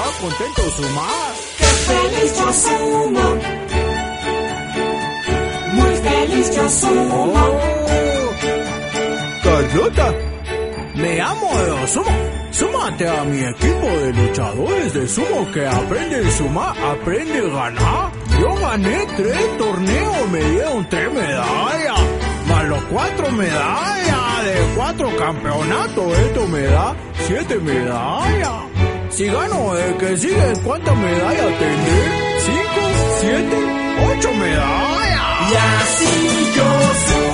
contento sumar. ¡Qué feliz yo sumo! Muy feliz yo sumo. Carlota, me amo de sumo. Súmate a mi equipo de luchadores de sumo que aprende a sumar, aprende a ganar. Yo gané 3 torneos, me dieron 3 medallas, más los 4 medallas de 4 campeonatos. Esto me da 7 medallas. Si gano el que sigue, ¿cuántas medallas tendré? 5, 7, 8 medallas. Y así yo sumo.